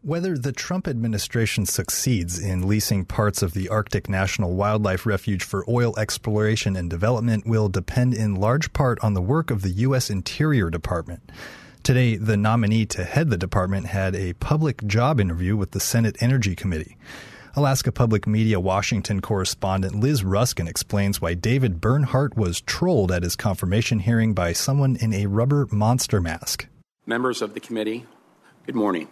Whether the Trump administration succeeds in leasing parts of the Arctic National Wildlife Refuge for oil exploration and development will depend in large part on the work of the U.S. Interior Department. Today, the nominee to head the department had a public job interview with the Senate Energy Committee. Alaska Public Media Washington correspondent Liz Ruskin explains why David Bernhardt was trolled at his confirmation hearing by someone in a rubber monster mask. Members of the committee, good morning.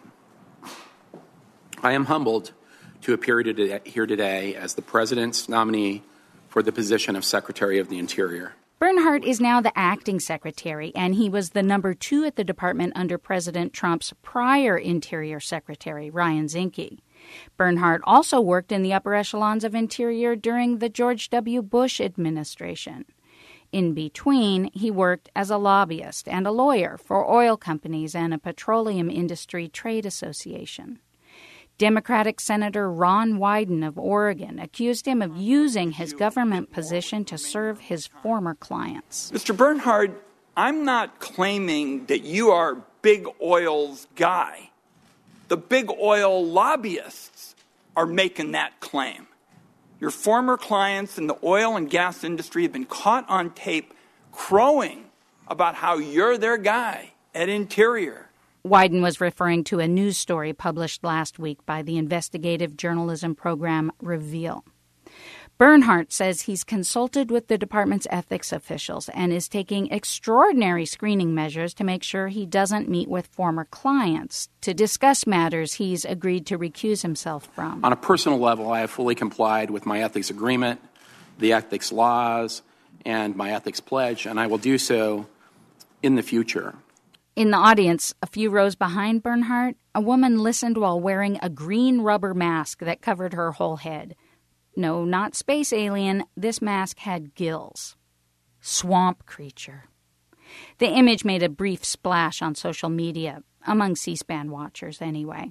I am humbled to appear here today as the President's nominee for the position of Secretary of the Interior. Bernhardt is now the acting secretary, and he was the number 2 at the department under President Trump's prior Interior Secretary, Ryan Zinke. Bernhardt also worked in the upper echelons of Interior during the George W. Bush administration. In between, he worked as a lobbyist and a lawyer for oil companies and a petroleum industry trade association. Democratic Senator Ron Wyden of Oregon accused him of using his government position to serve his former clients. Mr. Bernhardt, I'm not claiming that you are big oil's guy. The big oil lobbyists are making that claim. Your former clients in the oil and gas industry have been caught on tape crowing about how you're their guy at Interior. Wyden was referring to a news story published last week by the investigative journalism program Reveal. Bernhardt says he's consulted with the department's ethics officials and is taking extraordinary screening measures to make sure he doesn't meet with former clients to discuss matters he's agreed to recuse himself from. On a personal level, I have fully complied with my ethics agreement, the ethics laws, and my ethics pledge, and I will do so in the future. In the audience, a few rows behind Bernhardt, a woman listened while wearing a green rubber mask that covered her whole head. No, not space alien. This mask had gills. Swamp creature. The image made a brief splash on social media, among C-SPAN watchers anyway.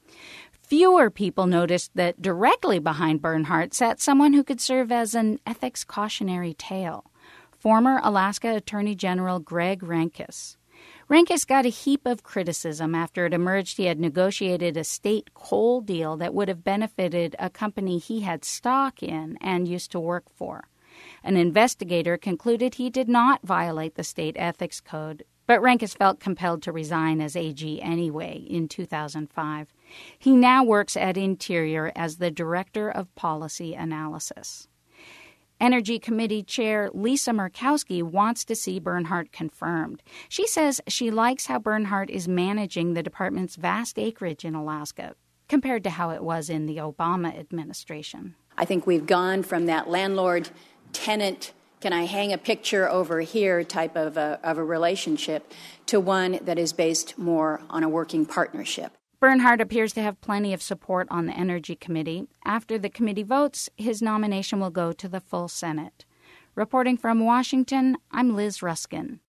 Fewer people noticed that directly behind Bernhardt sat someone who could serve as an ethics cautionary tale, former Alaska Attorney General Greg Rehnquist. Rehnquist got a heap of criticism after it emerged he had negotiated a state coal deal that would have benefited a company he had stock in and used to work for. An investigator concluded he did not violate the state ethics code, but Rehnquist felt compelled to resign as AG anyway in 2005. He now works at Interior as the Director of Policy Analysis. Energy Committee Chair Lisa Murkowski wants to see Bernhardt confirmed. She says she likes how Bernhardt is managing the department's vast acreage in Alaska compared to how it was in the Obama administration. I think we've gone from that landlord-tenant, can I hang a picture over here type of a relationship to one that is based more on a working partnership. Bernhardt appears to have plenty of support on the Energy Committee. After the committee votes, his nomination will go to the full Senate. Reporting from Washington, I'm Liz Ruskin.